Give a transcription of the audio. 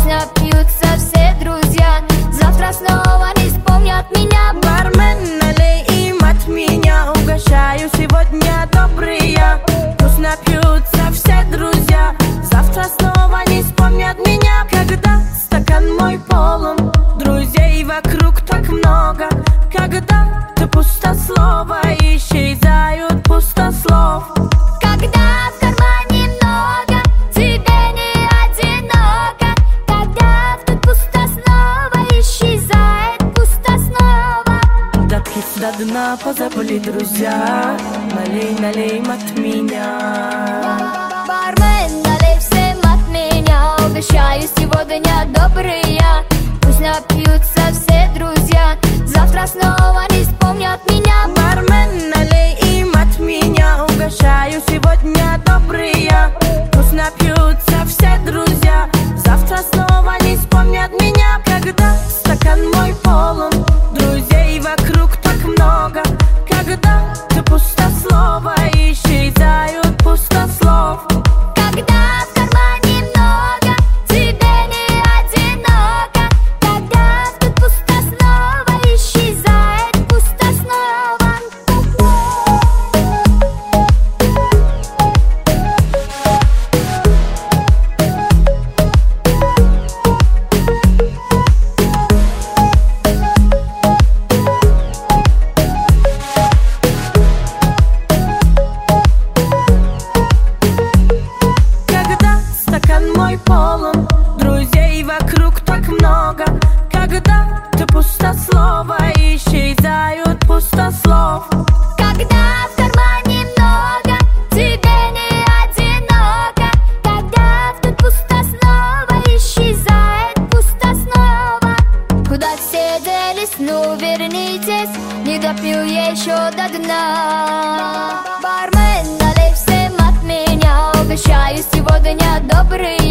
Пусть напьются все друзья, завтра снова не вспомнят меня. Бармен, налей им от меня, угощаю сегодня добрые. Пусть напьются все друзья, завтра снова не вспомнят меня. Когда стакан мой полон, друзей вокруг так много. Когда ты пустослова, исчезают пустослов. Когда в кармане много, тебе не одиноко. Когда тут пусто снова, исчезает пусто снова. Допить до дна позабыли друзья, налей, налей им от меня. Бармен, налей всем от меня, угощаю сегодня добрые. Пусть напьются все друзья, завтра снова не вспомнят меня. Бармен, налей им от меня, угощаю сегодня добрые. Пусть напьются все друзья, завтра снова не вспомнят меня. Когда стакан мой полон, друзей вокруг так много. Когда ты пустослова, исчезают пустослов. Когда в кармане много, тебе не одиноко. Когда тут пусто снова, исчезает пусто снова. Когда стакан мой полон, друзей вокруг так много. Когда ты пустослова, исчезают пустослов. Когда в кармане много, тебе не одиноко. Когда тут пусто снова, исчезает пусто снова. Куда все делись, ну вернитесь, не допью еще до дна. Бармен, налей всем от меня, угощаю сегодня добрые.